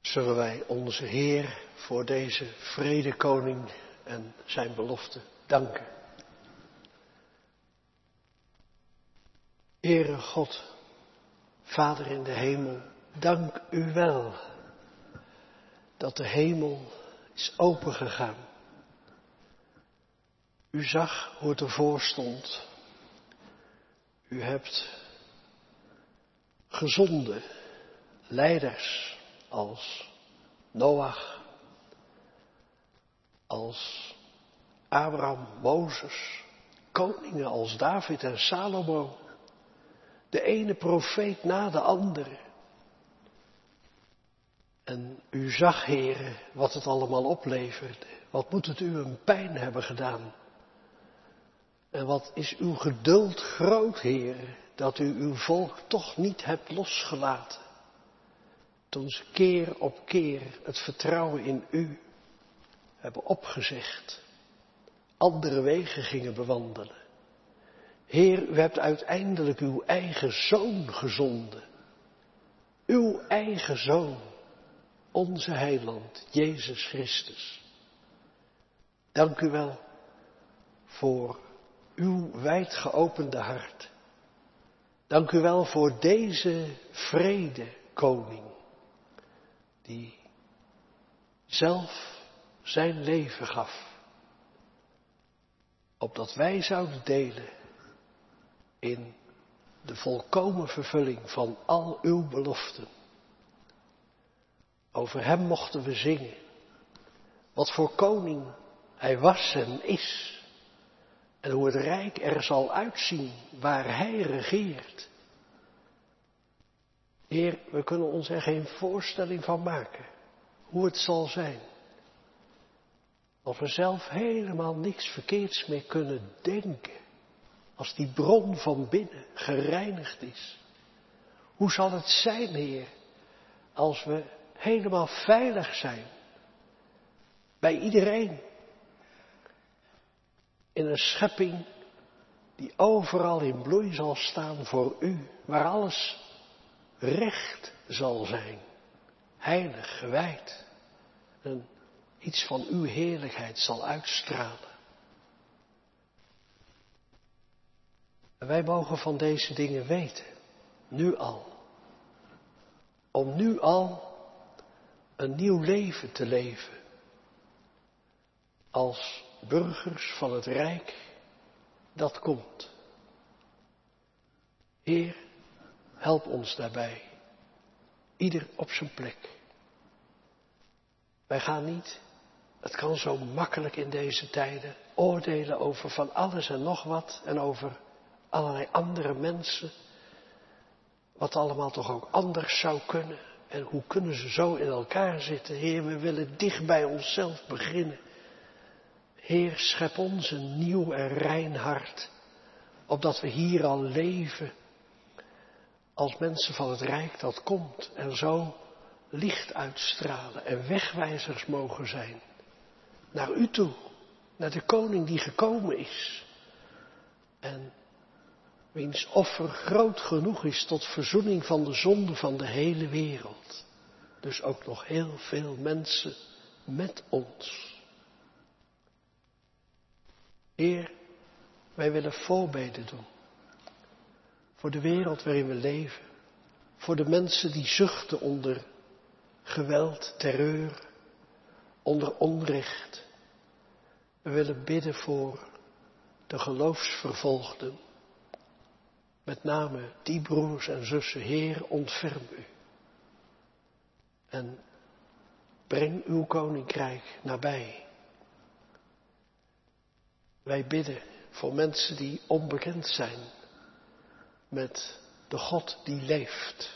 zullen wij onze Heer voor deze vredekoning en zijn belofte danken. Heere God, Vader in de hemel, dank u wel dat de hemel is opengegaan. U zag hoe het ervoor stond. U hebt gezonden leiders als Noach, als Abraham, Mozes, koningen als David en Salomo, de ene profeet na de andere. En u zag, Heere, wat het allemaal opleverde. Wat moet het u een pijn hebben gedaan. En wat is uw geduld groot, Heere, dat u uw volk toch niet hebt losgelaten. Toen ze keer op keer het vertrouwen in u hebben opgezegd. Andere wegen gingen bewandelen. Heer, u hebt uiteindelijk uw eigen Zoon gezonden. Uw eigen Zoon, onze Heiland, Jezus Christus. Dank u wel voor uw wijd geopende hart. Dank u wel voor deze vredekoning, die zelf zijn leven gaf, opdat wij zouden delen in de volkomen vervulling van al uw beloften. Over hem mochten we zingen, wat voor koning hij was en is, en hoe het rijk er zal uitzien waar hij regeert. Heer, we kunnen ons er geen voorstelling van maken hoe het zal zijn. Als we zelf helemaal niks verkeerds meer kunnen denken. Als die bron van binnen gereinigd is. Hoe zal het zijn, Heer, als we helemaal veilig zijn. Bij iedereen. In een schepping die overal in bloei zal staan voor u. Waar alles recht zal zijn. Heilig, gewijd. En iets van uw heerlijkheid zal uitstralen. En wij mogen van deze dingen weten. Nu al. Om nu al een nieuw leven te leven. Als burgers van het Rijk dat komt. Heer, help ons daarbij. Ieder op zijn plek. Wij gaan niet, het kan zo makkelijk in deze tijden, oordelen over van alles en nog wat. En over allerlei andere mensen. Wat allemaal toch ook anders zou kunnen. En hoe kunnen ze zo in elkaar zitten? Heer, we willen dicht bij onszelf beginnen. Heer, schep ons een nieuw en rein hart. Opdat we hier al leven. Als mensen van het Rijk dat komt. En zo licht uitstralen. En wegwijzers mogen zijn. Naar u toe. Naar de koning die gekomen is. En wiens offer groot genoeg is tot verzoening van de zonde van de hele wereld. Dus ook nog heel veel mensen met ons. Heer, wij willen voorbeden doen. Voor de wereld waarin we leven. Voor de mensen die zuchten onder geweld, terreur, onder onrecht. We willen bidden voor de geloofsvervolgden. Met name die broers en zussen, Heer, ontferm u. En breng uw koninkrijk nabij. Wij bidden voor mensen die onbekend zijn met de God die leeft.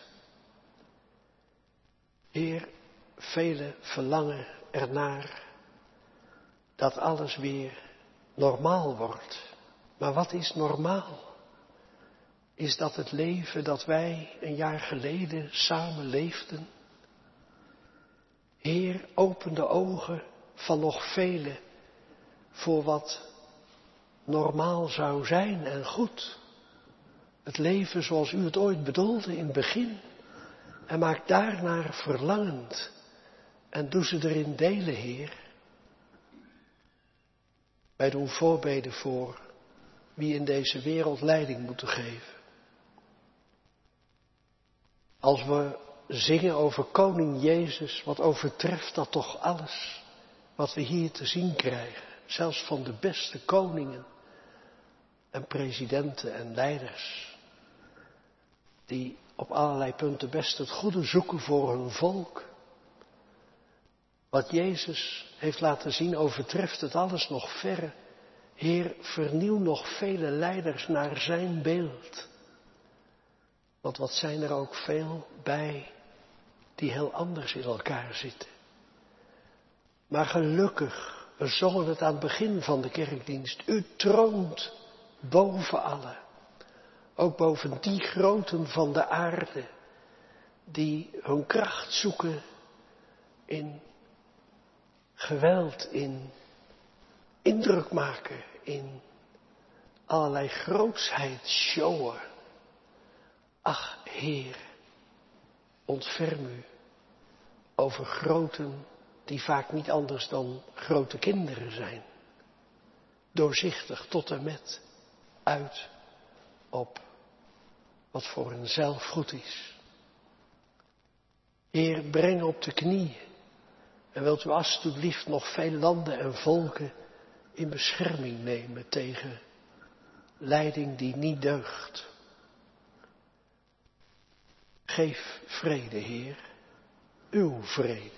Heer, velen verlangen ernaar dat alles weer normaal wordt. Maar wat is normaal? Is dat het leven dat wij een jaar geleden samen leefden? Heer, open de ogen van nog velen voor wat normaal zou zijn en goed. Het leven zoals u het ooit bedoelde in het begin. En maak daarnaar verlangend En doe ze erin delen, Heer. Wij doen voorbeden voor wie in deze wereld leiding moeten geven. Als we zingen over koning Jezus, wat overtreft dat toch alles wat we hier te zien krijgen. Zelfs van de beste koningen en presidenten en leiders. Die op allerlei punten best het goede zoeken voor hun volk. Wat Jezus heeft laten zien overtreft het alles nog verre. Heer, vernieuw nog vele leiders naar zijn beeld. Want wat zijn er ook veel bij die heel anders in elkaar zitten. Maar gelukkig, we zongen het aan het begin van de kerkdienst. U troont boven allen. Ook boven die groten van de aarde. Die hun kracht zoeken in geweld, in indruk maken, in allerlei grootsheid showen. Ach, Heer, ontferm u over groten die vaak niet anders dan grote kinderen zijn. Doorzichtig tot en met, uit op wat voor hen zelf goed is. Heer, breng op de knieën en wilt u alstublieft nog veel landen en volken in bescherming nemen tegen leiding die niet deugt. Geef vrede, Heer, uw vrede.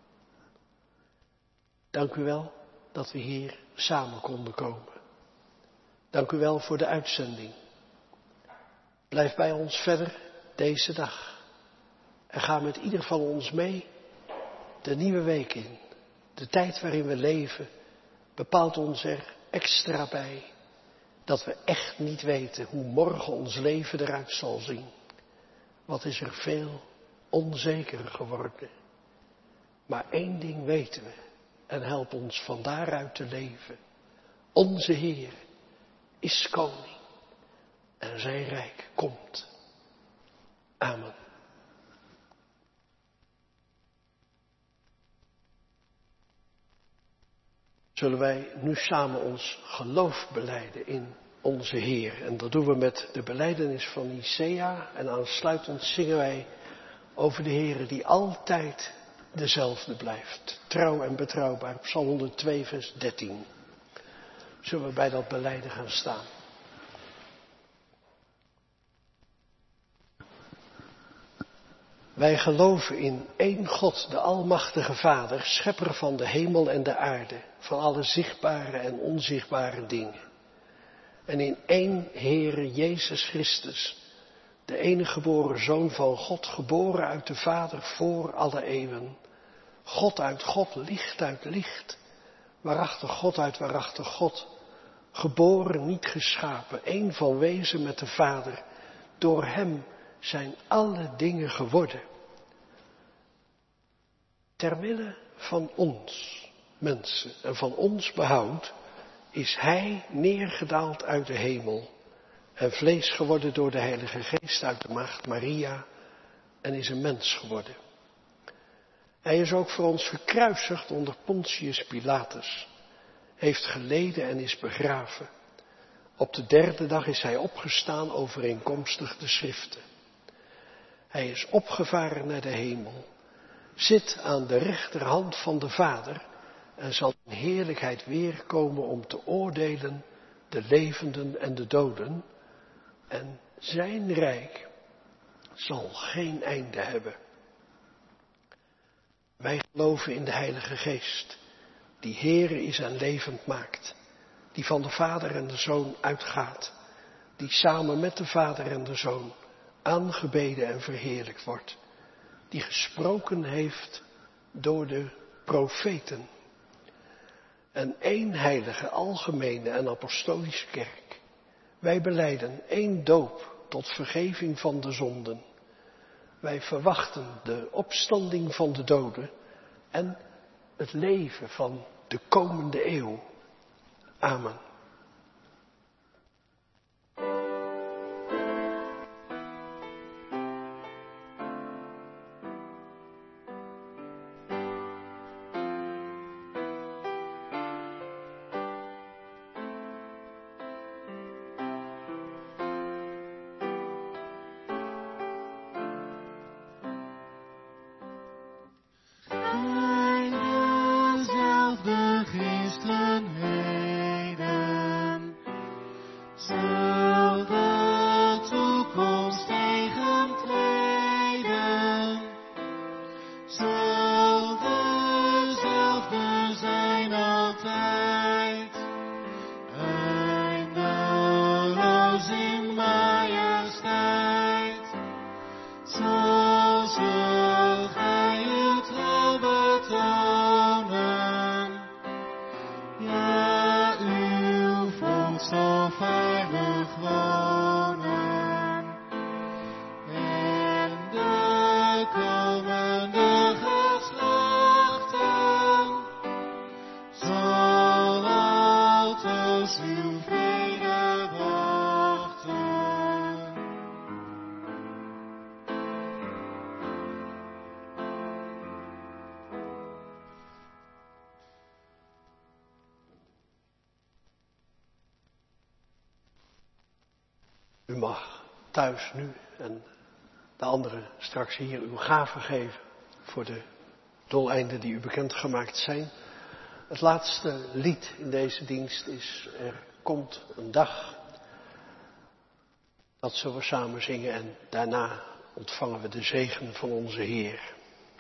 Dank u wel dat we hier samen konden komen. Dank u wel voor de uitzending. Blijf bij ons verder deze dag. En ga met ieder van ons mee de nieuwe week in. De tijd waarin we leven bepaalt ons er extra bij dat we echt niet weten hoe morgen ons leven eruit zal zien. Wat is er veel onzeker geworden. Maar één ding weten we en help ons van daaruit te leven. Onze Heer is koning en zijn rijk komt. Amen. Zullen wij nu samen ons geloof belijden in onze Heer. En dat doen we met de belijdenis van Nicea. En aansluitend zingen wij over de Heer die altijd dezelfde blijft. Trouw en betrouwbaar. Psalm 102 vers 13. Zullen we bij dat belijden gaan staan. Wij geloven in één God, de Almachtige Vader, schepper van de hemel en de aarde, van alle zichtbare en onzichtbare dingen. En in één Heere Jezus Christus, de enige geboren Zoon van God, geboren uit de Vader voor alle eeuwen. God uit God, licht uit licht, waarachtig God uit waarachtig God, geboren, niet geschapen, één van wezen met de Vader. Door hem zijn alle dingen geworden. Terwille van ons, mensen, en van ons behoud, is hij neergedaald uit de hemel en vlees geworden door de Heilige Geest uit de maagd Maria en is een mens geworden. Hij is ook voor ons gekruisigd onder Pontius Pilatus, heeft geleden en is begraven. Op de derde dag is hij opgestaan overeenkomstig de schriften. Hij is opgevaren naar de hemel, zit aan de rechterhand van de Vader en zal in heerlijkheid weerkomen om te oordelen de levenden en de doden. En zijn rijk zal geen einde hebben. Wij geloven in de Heilige Geest, die Heere is en levend maakt, die van de Vader en de Zoon uitgaat, die samen met de Vader en de Zoon aangebeden en verheerlijkt wordt, die gesproken heeft door de profeten. En één heilige, algemene en apostolische kerk. Wij belijden één doop tot vergeving van de zonden. Wij verwachten de opstanding van de doden en het leven van de komende eeuw. Amen. leven heden. Zal de toekomst tegentreden? Zal dezelfde zijn altijd? Eindeloos in majesteit. Zal Gij uw trouw betonen? Ja, uw volk zal veilig wonen. En de komende geslachten zal altoos uw vrede wachten. U mag thuis nu en de anderen straks hier uw gaven geven voor de doeleinden die u bekendgemaakt zijn. Het laatste lied in deze dienst is Er komt een dag. Dat zullen we samen zingen en daarna ontvangen we de zegen van onze Heer.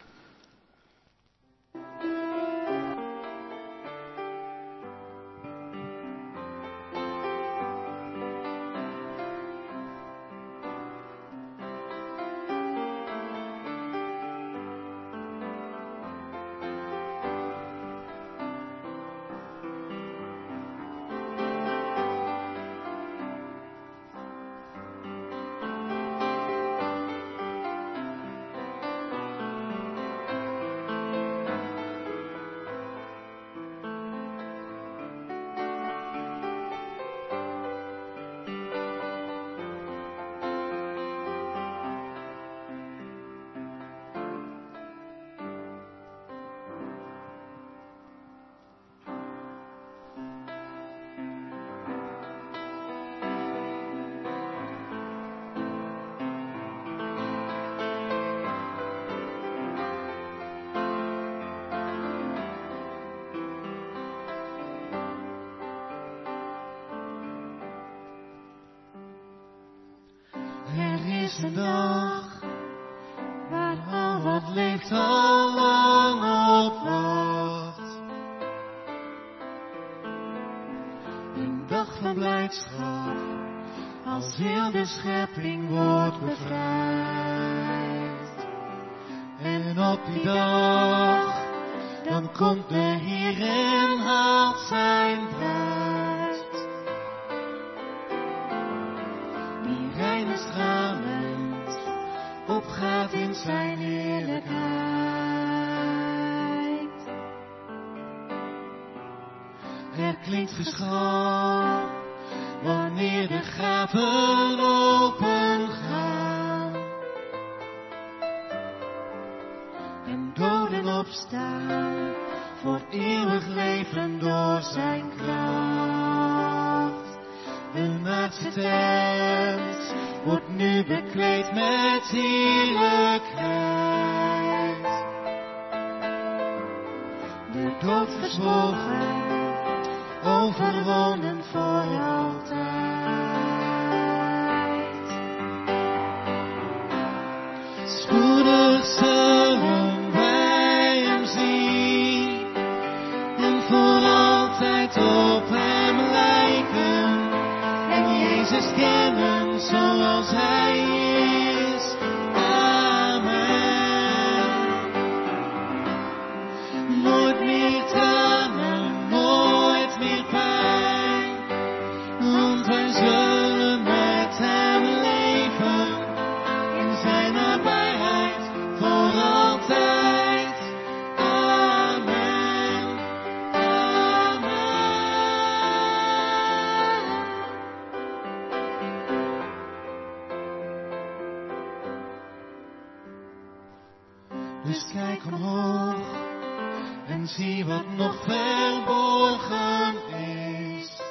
Er is een dag waar al wat leeft al lang op wacht. Een dag van blijdschap, als heel de schepping wordt bevrijd. En op die dag, dan komt de Heer en haalt zijn bruid. Die rein en stralend opgaat in zijn heerlijkheid. Er klinkt geschal wanneer de graven open gaan. En doden opstaan voor eeuwig leven door zijn kracht. De aardse tent wordt nu bekleed met heerlijkheid. De dood verzwolgen, overwonnen voor altijd. Spoedig zullen wij hem zien en voor altijd op hem lijken en Jezus kennen zoals hij is. Amen. Nooit meer tranen, nooit meer pijn, want wij zullen met hem leven in zijn nabijheid voor altijd. Amen. Amen. Dus kijk omhoog en zie wat nog verborgen is.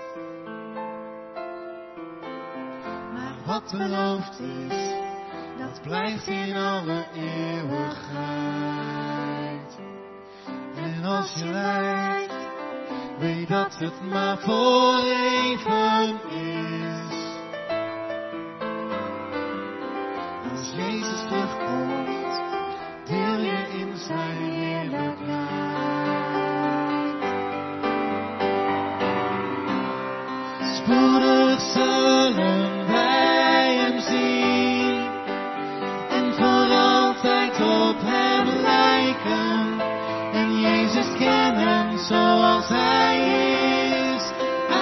Maar wat beloofd is, dat blijft in alle eeuwigheid. En als je lijdt, weet dat het maar voor even is. Als Jezus terugkomt, deel je in zijn heerlijkheid. Spoedig zullen wij hem zien en voor altijd op hem lijken en Jezus kennen zoals hij is.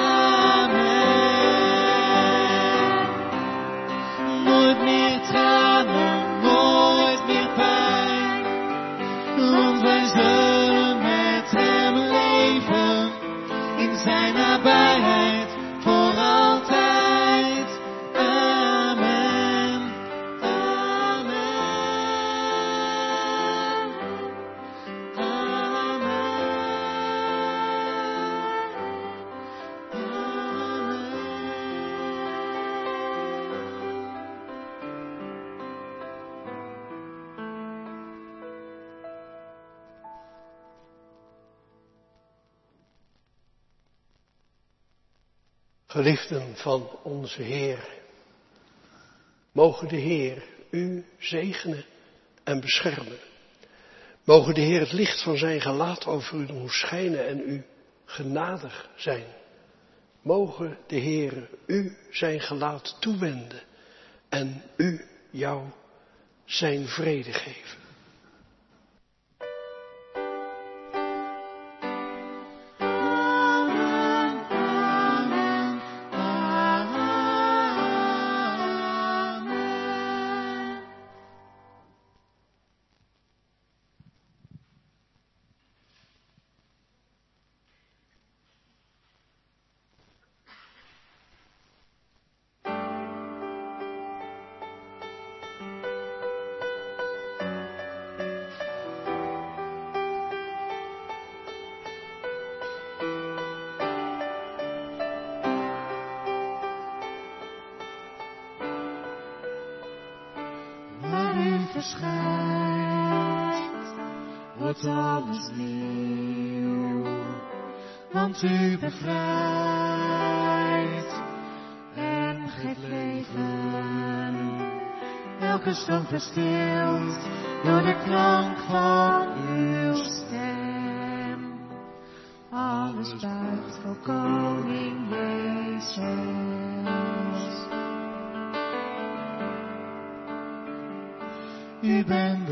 Amen. Nooit meer tranen, nooit meer pijn, want wij zullen met hem leven in zijn nabijheid. Voor altijd. Amen. Amen. Amen. Geliefden van onze Heer, mogen de Heer u zegenen en beschermen. Mogen de Heer het licht van zijn gelaat over u doen schijnen en u genadig zijn. Mogen de Heer u zijn gelaat toewenden en u jou zijn vrede geven. Verschijnt, wordt alles nieuw, want u bevrijdt en geeft leven. Elke stom verstilt door de klank van uw stem. Alles buigt voor koning Jezus. U bent de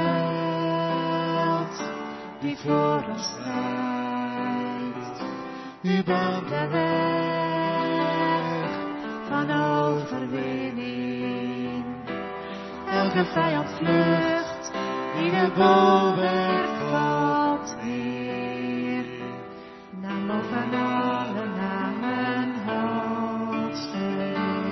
held die voor ons strijdt. U bent de weg van overwinning. Elke vijand vlucht, ieder bolwerk valt neer. Naam boven alle namen hoogste.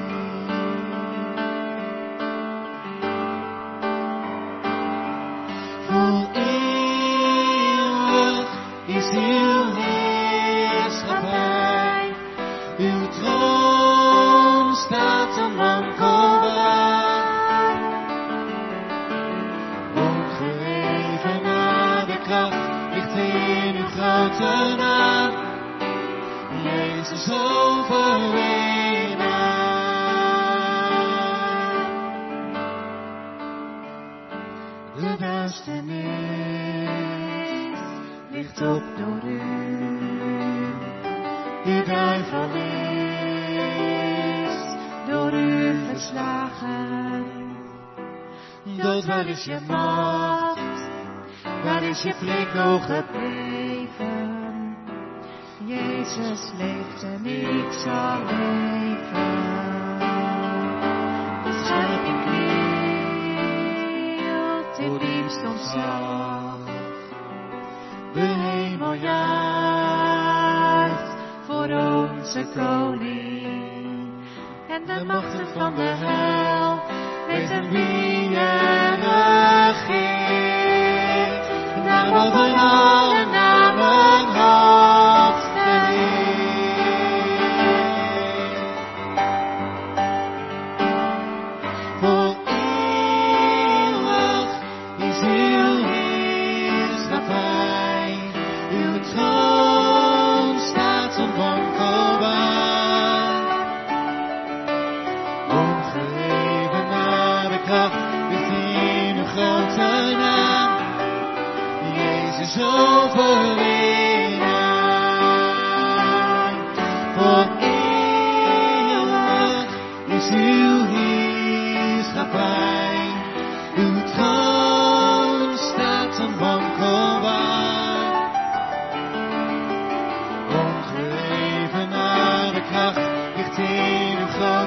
Is uw heerschappij, uw troon staat onwankelbaar. Ongeheven naar de kracht ligt in uw grote naam, Jezus overwinnaar. De duisternis ligt op door u. De duivel is door u verslagen. Dood, waar is je macht? Waar is je prikkel gebleven? Jezus leeft en ik zal leven. De schepping knielt in diepst ontzag. De hemel juicht voor onze koning. En de machten van de hel weten wie er regeert. Naar boven alle namen hoogste Heer. Voor eeuwig is uw heerschappij. Uw troon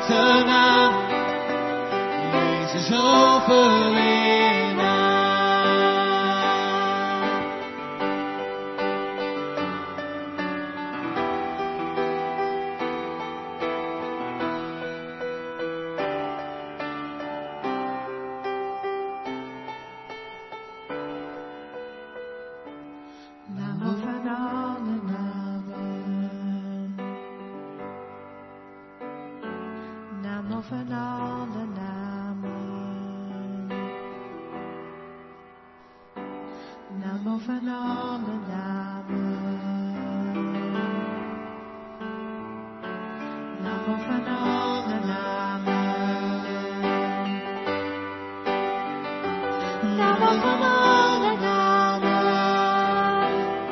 grote naam, Jezus overwinnaar. Naam boven alle namen. Naam boven alle namen. Naam boven alle namen. Naam boven alle namen. Naam boven alle namen.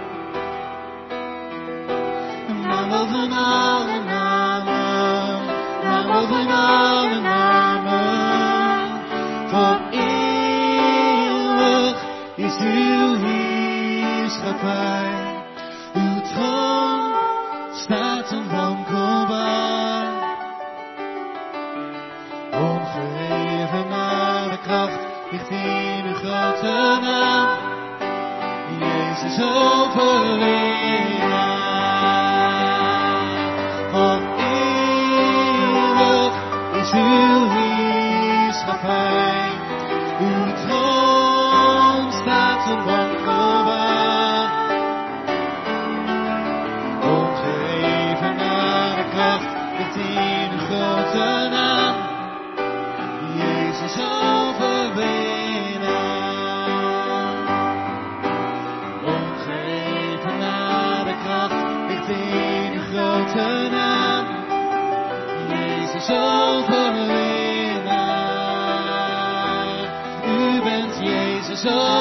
Naam boven alle namen, naam boven alle namen. Voor eeuwig is uw heerschappij. Uw troon staat onwankelbaar. Onverheven naar de kracht ligt in uw grote naam. Jezus overwinnaar. Voor eeuwig is uw heerschappij. Uw troon staat onwankelbaar. Ongeheven naar de kracht ligt in uw grote naam. Jezus overwinnaar. Ongeheven naar de kracht ligt in uw grote naam. Jezus overwinnaar. U bent Jezus overwinnaar.